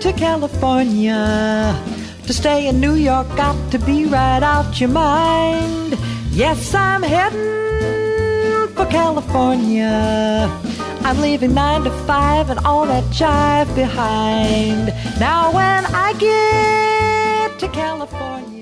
to California. To stay in New York, got to be right out your mind. Yes, I'm heading for California. I'm leaving 9 to 5 and all that jive behind. Now when I get to California,